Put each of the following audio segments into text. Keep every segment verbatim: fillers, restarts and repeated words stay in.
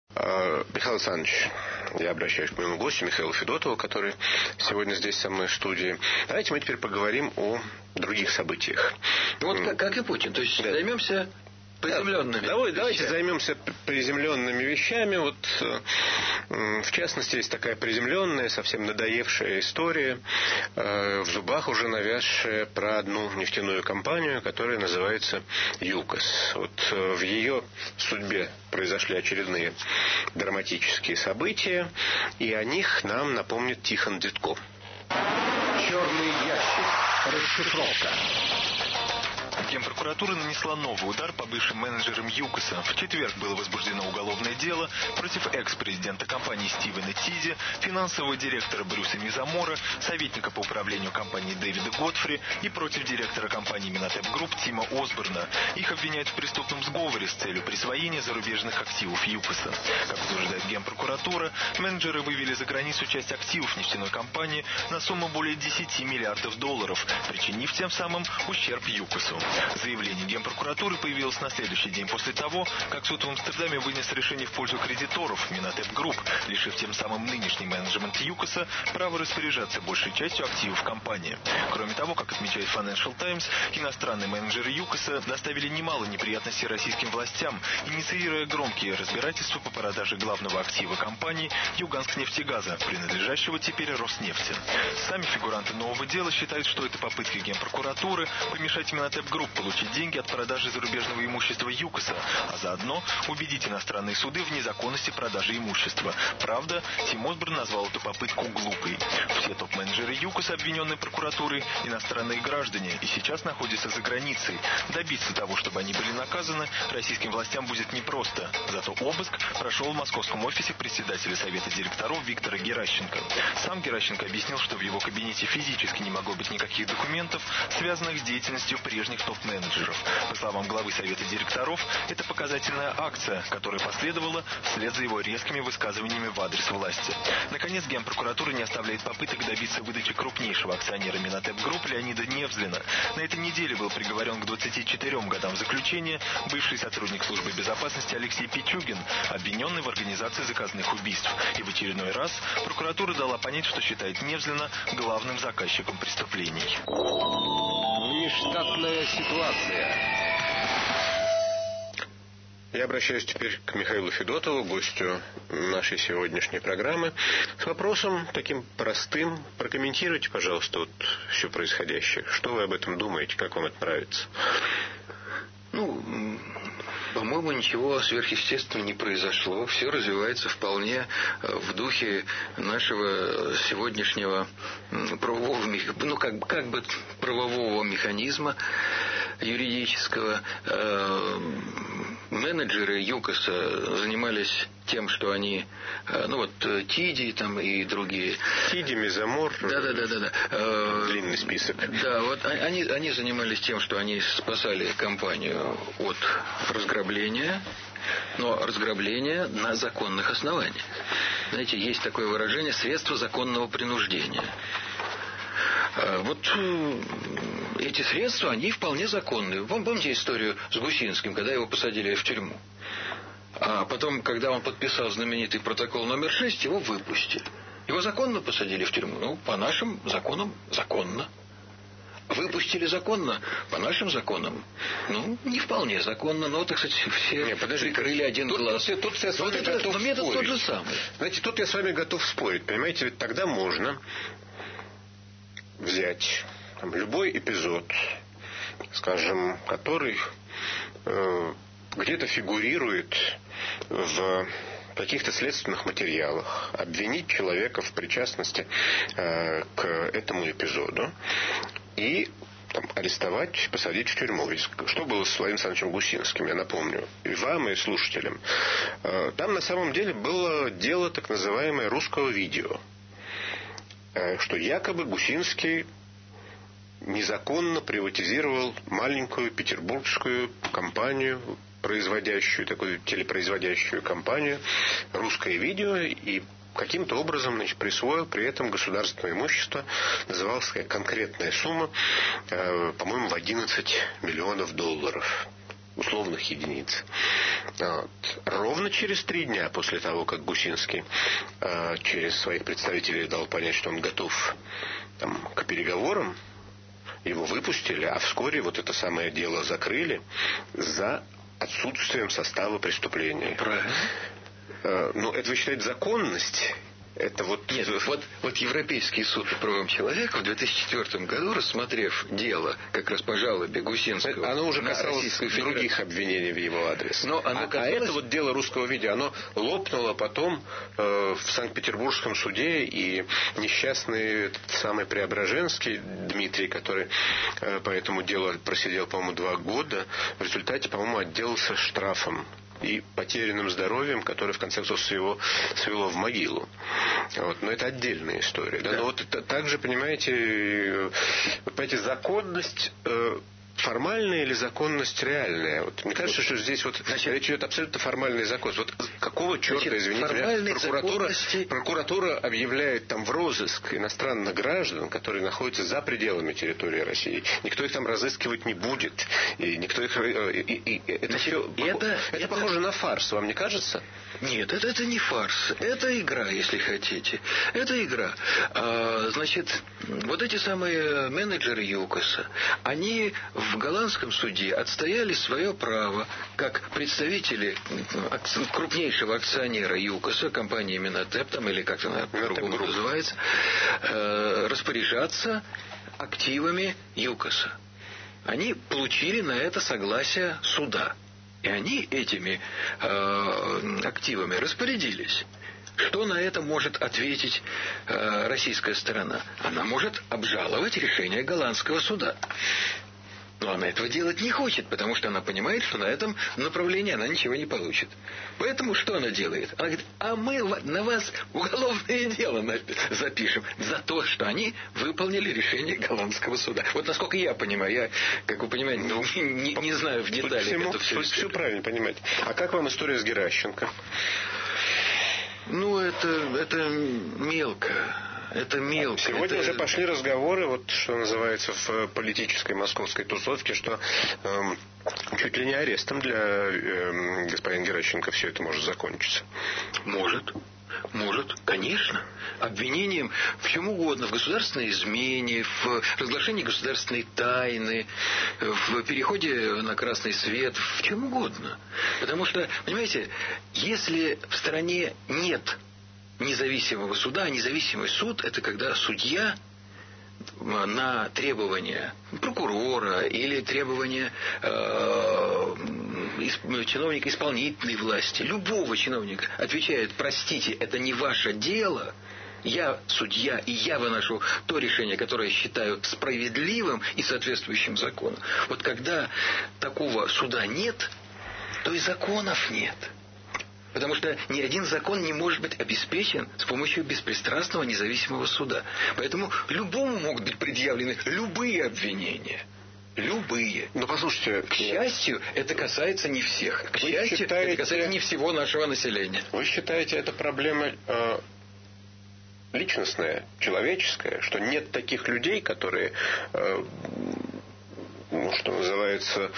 Михаил Александрович, я обращаюсь к моему гостю Михаилу Федотову, который сегодня здесь со мной в студии. Давайте мы теперь поговорим о других событиях. Вот как, как и Путин, то есть да. займемся приземленными. Давай, давайте займемся приземленными вещами. Вот, в частности, есть такая приземленная, совсем надоевшая история, в зубах уже навязшая про одну нефтяную компанию, которая называется ЮКОС. Вот в ее судьбе произошли очередные драматические события, и о них нам напомнит Тихон Дедко. Черный ящик. Расшифровка. Генпрокуратура нанесла новый удар по бывшим менеджерам ЮКОСа. В четверг было возбуждено уголовное дело против экс-президента компании Стивена Тиди, финансового директора Брюса Мизамора, советника по управлению компанией Дэвида Готфри и против директора компании Минотеп Групп Тима Осборна. Их обвиняют в преступном сговоре с целью присвоения зарубежных активов ЮКОСа. Как утверждает Генпрокуратура, менеджеры вывели за границу часть активов нефтяной компании на сумму более десяти миллиардов долларов, причинив тем самым ущерб ЮКОСу. Заявление Генпрокуратуры появилось на следующий день после того, как суд в Амстердаме вынес решение в пользу кредиторов Минотеп Групп, лишив тем самым нынешний менеджмент ЮКОСа права распоряжаться большей частью активов компании. Кроме того, как отмечает Financial Times, иностранные менеджеры ЮКОСа доставили немало неприятностей российским властям, инициируя громкие разбирательства по продаже главного актива компании Юганск-нефтегаза, принадлежащего теперь Роснефти. Сами фигуранты нового дела считают, что это попытка Генпрокуратуры помешать Минотеп Групп получить деньги от продажи зарубежного имущества ЮКОСа, а заодно убедить иностранные суды в незаконности продажи имущества. Правда, Тим Осборн назвал эту попытку глупой. Все топ-менеджеры ЮКОСа, обвиненные прокуратурой, иностранные граждане, и сейчас находятся за границей. Добиться того, чтобы они были наказаны, российским властям будет непросто. Зато обыск прошел в московском офисе председателя Совета директоров Виктора Геращенко. Сам Геращенко объяснил, что в его кабинете физически не могло быть никаких документов, связанных с деятельностью прежних топ-менеджеров. По словам главы Совета директоров, это показательная акция, которая последовала вслед за его резкими высказываниями в адрес власти. Наконец, Генпрокуратура не оставляет попыток добиться выдачи крупнейшего акционера Минотеп Групп Леонида Невзлина. На этой неделе был приговорен к двадцати четырем годам заключения бывший сотрудник службы безопасности Алексей Пичугин, обвиненный в организации заказных убийств. И в очередной раз прокуратура дала понять, что считает Невзлина главным заказчиком преступлений. Нештатная ситуация. Я обращаюсь теперь к Михаилу Федотову, гостю нашей сегодняшней программы, с вопросом таким простым. Прокомментируйте, пожалуйста, вот все происходящее. Что вы об этом думаете? Как вам это нравится? Ну, по-моему, ничего сверхъестественного не произошло. Все развивается вполне в духе нашего сегодняшнего правового, ну, как, как бы правового механизма юридического. Менеджеры ЮКОСа занимались тем, что они, ну вот, Тиди там и другие. Тиди, Мизамор. Да, да, да, да, да. Длинный список. Да, вот они, они занимались тем, что они спасали компанию от разграбления, но разграбление на законных основаниях. Знаете, есть такое выражение «средства законного принуждения». Вот эти средства, они вполне законные. Вы помните историю с Гусинским, когда его посадили в тюрьму? А потом, когда он подписал знаменитый протокол номер шесть, его выпустили. Его законно посадили в тюрьму? Ну, по нашим законам, законно. Выпустили законно? По нашим законам? Ну, не вполне законно, но, так сказать, все не, прикрыли один тут, глаз. Тут, тут я с вами вот готов это, но метод спорить. тот же самый. Знаете, тут я с вами готов спорить. Понимаете, ведь тогда можно взять там, любой эпизод, скажем, который э, где-то фигурирует в каких-то следственных материалах, обвинить человека в причастности э, к этому эпизоду и там, арестовать, посадить в тюрьму. Что было с Владимиром Александровичем Гусинским, я напомню, и вам, и слушателям. Э, там на самом деле было дело так называемое русского видео, э, что якобы Гусинский незаконно приватизировал маленькую петербургскую компанию, производящую, такую телепроизводящую компанию «Русское видео», и каким-то образом, значит, присвоил при этом государственное имущество, называлась конкретная сумма, э, по-моему, в одиннадцать миллионов долларов. условных единиц. Вот. Ровно через три дня после того, как Гусинский э, через своих представителей дал понять, что он готов там, к переговорам, его выпустили, а вскоре вот это самое дело закрыли за отсутствием состава преступления. Правильно. Э, ну, это вы считаете законность? Это вот... Нет, вот, вот Европейский суд по правам человека в две тысячи четвёртом году, рассмотрев дело как раз по жалобе Гусинского... Оно уже касалось других обвинений в его адрес. Но оно а, касалось... а это вот дело русского видео, оно лопнуло потом э, в Санкт-Петербургском суде, и несчастный этот самый Преображенский Дмитрий, который э, по этому делу просидел, по-моему, два года, в результате, по-моему, отделался штрафом и потерянным здоровьем, которое в конце концов свело, свело в могилу. Вот. Но это отдельная история. Да? Да. Но вот это, также, понимаете, понимаете, законность э, формальная или законность реальная? Вот, мне кажется, что здесь вот Значит, речь идет абсолютно формальный закон. Вот какого черта, Значит, извините меня, прокуратура, законности... прокуратура объявляет там в розыск иностранных граждан, которые находятся за пределами территории России. Никто их там разыскивать не будет. И никто их... И, и, и, это Значит, все... Это, это, это похоже на фарс, вам не кажется? Нет, это, это не фарс. Это игра, если хотите. Это игра. А, значит, вот эти самые менеджеры ЮКОСа, они в голландском суде отстояли свое право, как представители крупнейшего акционера ЮКОСа, компании Минотеп, там, или как она по-другому называется, э, распоряжаться активами ЮКОСа. Они получили на это согласие суда. И они этими э, активами распорядились. Что на это может ответить э, российская сторона? Она может обжаловать решение голландского суда. Но она этого делать не хочет, потому что она понимает, что на этом направлении она ничего не получит. Поэтому что она делает? Она говорит, а мы на вас уголовное дело запишем за то, что они выполнили решение голландского суда. Вот насколько я понимаю, я, как вы понимаете, ну, не, не знаю в деталях всему, это все. Все правильно понимаете. А как вам история с Геращенко? Ну, это, это мелко. Это мелко. Сегодня это... уже пошли разговоры, вот что называется, в политической московской тусовке, что э, чуть ли не арестом для э, господина Геращенко все это может закончиться. Может. Может, конечно. Обвинением в чем угодно. В государственной измене, в разглашении государственной тайны, в переходе на красный свет, в чем угодно. Потому что, понимаете, если в стране нет независимого суда, а независимый суд — это когда судья на требования прокурора или требования э, чиновника исполнительной власти, любого чиновника, отвечает: простите, это не ваше дело, я судья, и я выношу то решение, которое я считаю справедливым и соответствующим закону. Вот когда такого суда нет, то и законов нет. Потому что ни один закон не может быть обеспечен с помощью беспристрастного независимого суда. Поэтому любому могут быть предъявлены любые обвинения. Любые. Но послушайте... К счастью, это касается не всех. К счастью, считаете, это касается не всего нашего населения. Вы считаете, это проблема э, личностная, человеческая, что нет таких людей, которые, э, ну, что называется...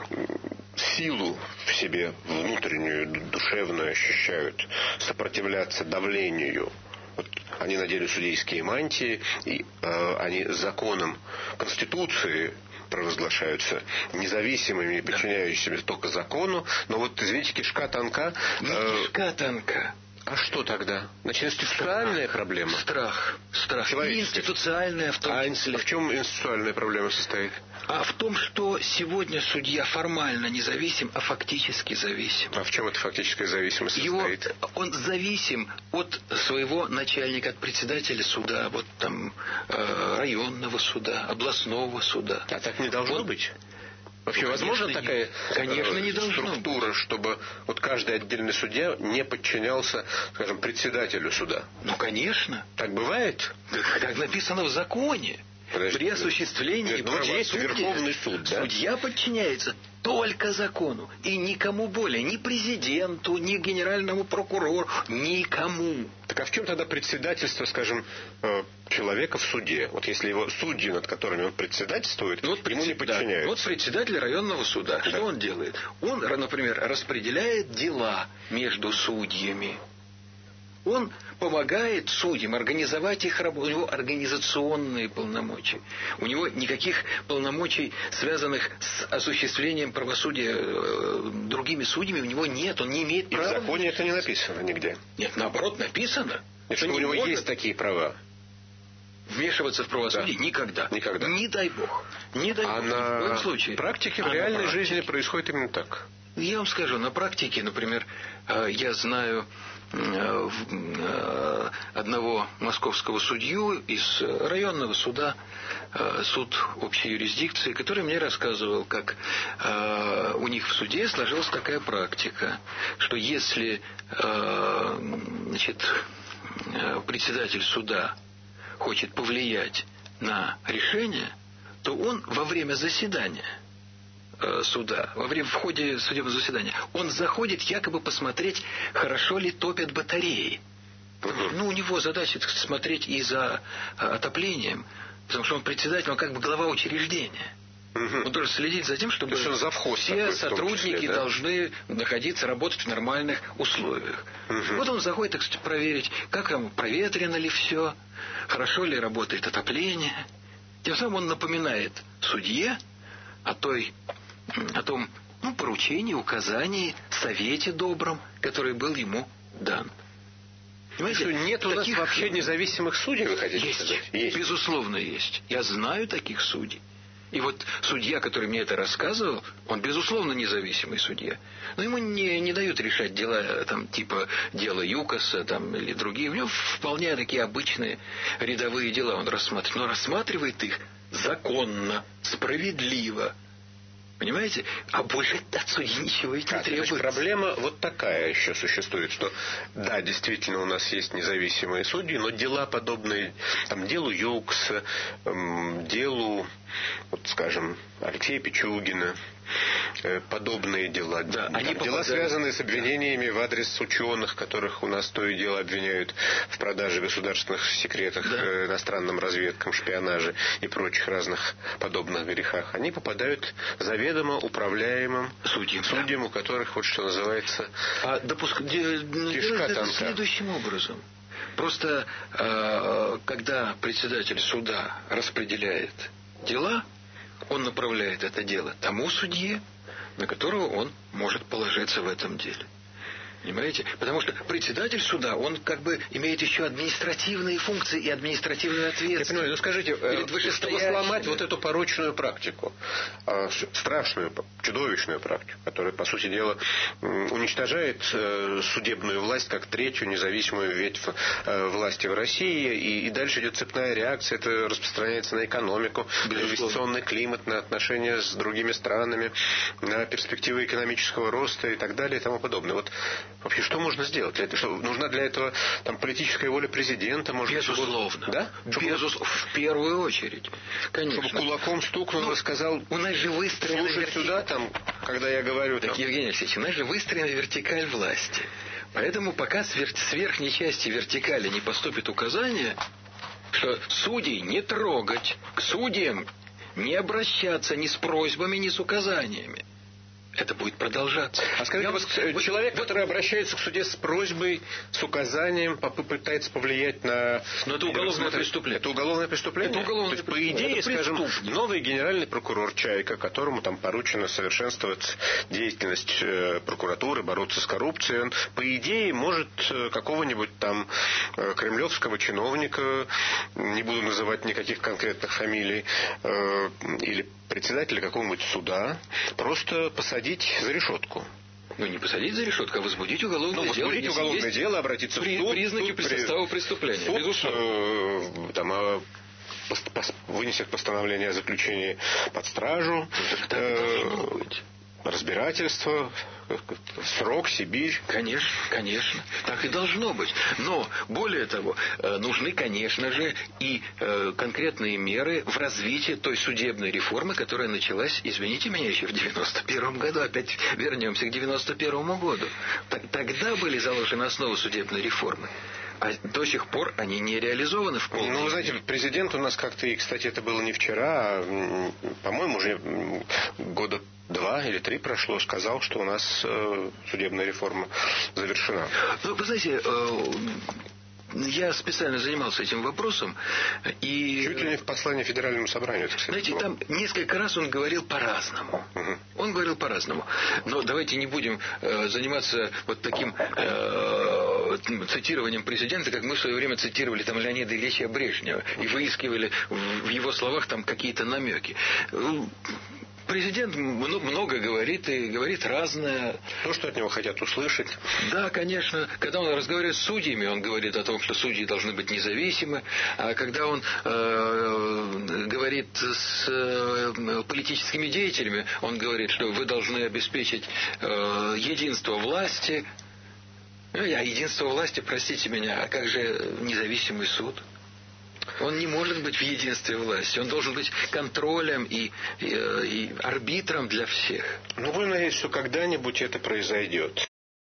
силу в себе внутреннюю, душевную ощущают, сопротивляться давлению. Вот они надели судейские мантии, и э, они законом Конституции провозглашаются независимыми, подчиняющимися только закону. Но вот, извините, кишка тонка. Э, не кишка тонка. А что тогда? Значит, институциональная проблема? Страх. Страх. И институциональная в том числе. А в чем институциональная проблема состоит? А в том, что сегодня судья формально независим, а фактически зависим. А в чем эта фактическая зависимость состоит? Его, он зависим от своего начальника, от председателя суда, вот там э, районного суда, областного суда. А так не должно вот, быть? Вообще, ну, возможно конечно, такая конечно, не структура, быть. чтобы вот каждый отдельный судья не подчинялся, скажем, председателю суда? Ну, конечно. Так бывает? Так написано в законе. Подожди, при осуществлении ну, вот есть правосудия Верховный суд, да? судья подчиняется только закону и никому более, ни президенту, ни генеральному прокурору, никому. Так а в чем тогда председательство, скажем, человека в суде? Вот если его судьи, над которыми он председательствует, ну, вот ему не подчиняются. Да, вот председатель районного суда, да. Что он делает? Он, например, распределяет дела между судьями. Он помогает судьям организовать их работу. У него организационные полномочия. У него никаких полномочий, связанных с осуществлением правосудия э, другими судьями, у него нет. Он не имеет права. И в законе это не написано нигде. Нет, наоборот, написано. Нет, что у него может есть такие права. Вмешиваться в правосудие да. никогда. Никогда. Не дай бог. Не дай а бог. На... В коем случае. практике, в а реальной практике. жизни происходит именно так. Я вам скажу, на практике, например, я знаю одного московского судью из районного суда, суд общей юрисдикции, который мне рассказывал, как у них в суде сложилась такая практика, что если значит, председатель суда хочет повлиять на решение, то он во время заседания суда, во время, в ходе судебного заседания, он заходит якобы посмотреть, хорошо ли топят батареи. Ну, у него задача смотреть и за отоплением, потому что он председатель, он как бы глава учреждения. Он должен следить за тем, чтобы все сотрудники числе, да? должны находиться, работать в нормальных условиях. Угу. Вот он заходит, так сказать, проверить, как там проветрено ли все, хорошо ли работает отопление. Тем самым он напоминает судье о той о том, ну, поручении, указании, совете добром, который был ему дан. Понимаете, что нет у нас таких... вообще независимых судей, вы хотите есть, сказать? Есть. Безусловно, есть. Я знаю таких судей. И вот судья, который мне это рассказывал, он, безусловно, независимый судья. Но ему не, не дают решать дела, там, типа дела ЮКОСа там, или другие. У него вполне такие обычные рядовые дела он рассматривает. Но рассматривает их законно, справедливо. Понимаете? А больше от судьи ничего ведь не а, требуется. Значит, проблема вот такая еще существует, что да, действительно у нас есть независимые судьи, но дела подобные там, делу ЮКСа, эм, делу, вот скажем, Алексея Пичугина, э, подобные дела. Да, там, они дела, связанные с обвинениями да. в адрес ученых, которых у нас то и дело обвиняют в продаже государственных секретов, да. э, иностранным разведкам, шпионаже и прочих разных подобных грехах. Они попадают заведомо управляемым судьям, судьям да. у которых, вот что называется, а допуск... кишка это тонка. Следующим образом. Просто, э, когда председатель суда распределяет дела, он направляет это дело тому судье, на которого он может положиться в этом деле. Понимаете? Потому что председатель суда, он как бы имеет еще административные функции и административную ответственность. Я понимаю, ну скажите, перед чтобы сломать вот эту порочную практику, страшную, чудовищную практику, которая, по сути дела, уничтожает судебную власть как третью независимую ветвь власти в России, и, и дальше идет цепная реакция, это распространяется на экономику, на инвестиционный климат, на отношения с другими странами, на перспективы экономического роста и так далее и тому подобное. Вот вообще, что можно сделать для этого? Что, нужна для этого там, политическая воля президента? Может, безусловно. Чтобы, да? Безусловно. В первую очередь. Конечно. Чтобы кулаком стукнул ну, и сказал, у нас же выстроена слушай вертикаль... сюда, там, когда я говорю... Так, там... Евгений Алексеевич, у нас же выстроена вертикаль власти. Поэтому пока с, вер... с верхней части вертикали не поступит указание, что судей не трогать, к судьям не обращаться ни с просьбами, ни с указаниями, это будет продолжаться. А скажите, вот, вот, человек, вот, который обращается к суде с просьбой, с указанием, пытается повлиять на... Но это уголовное преступление. Это уголовное преступление? Это уголовное То есть, по идее, это скажем, новый генеральный прокурор Чайка, которому там поручено совершенствовать деятельность э, прокуратуры, бороться с коррупцией, он, по идее, может э, какого-нибудь там э, кремлевского чиновника, не буду называть никаких конкретных фамилий, э, или председателя какого-нибудь суда, просто посадить за решетку. Ну, не посадить за решетку, а возбудить уголовное ну, дело. Возбудить уголовное дело, обратиться при, в суд. Признаки суд, при состава преступления. Суд, безусловно. Э, там, э, пост, пост, вынесет постановление о заключении под стражу. Ну, так так и должно быть. разбирательство, срок, Сибирь. Конечно, конечно. Так и должно быть. Но, более того, нужны, конечно же, и конкретные меры в развитии той судебной реформы, которая началась, извините меня, еще в девяносто первом году. Опять вернемся к девяносто первому году. Тогда были заложены основы судебной реформы. А до сих пор они не реализованы в полной. Ну, вы знаете, президент у нас как-то, и, кстати, это было не вчера, а, по-моему, уже года два или три прошло, сказал, что у нас э, судебная реформа завершена. Ну, вы знаете, э, я специально занимался этим вопросом, и... Чуть ли не в послании Федеральному собранию, это, кстати, знаете, было. там несколько раз он говорил по-разному. Угу. Он говорил по-разному. Но давайте не будем э, заниматься вот таким э, цитированием президента, как мы в свое время цитировали там Леонида Ильича Брежнева и выискивали в, в его словах там какие-то намеки. Президент много говорит и говорит разное. То, что от него хотят услышать. Да, конечно. Когда он разговаривает с судьями, он говорит о том, что судьи должны быть независимы. А когда он э, говорит с э, политическими деятелями, он говорит, что вы должны обеспечить э, единство власти. А единство власти, простите меня, а как же независимый суд? Он не может быть в единстве власти. Он должен быть контролем и, и, и арбитром для всех. Ну, будем надеяться, что когда-нибудь это произойдет.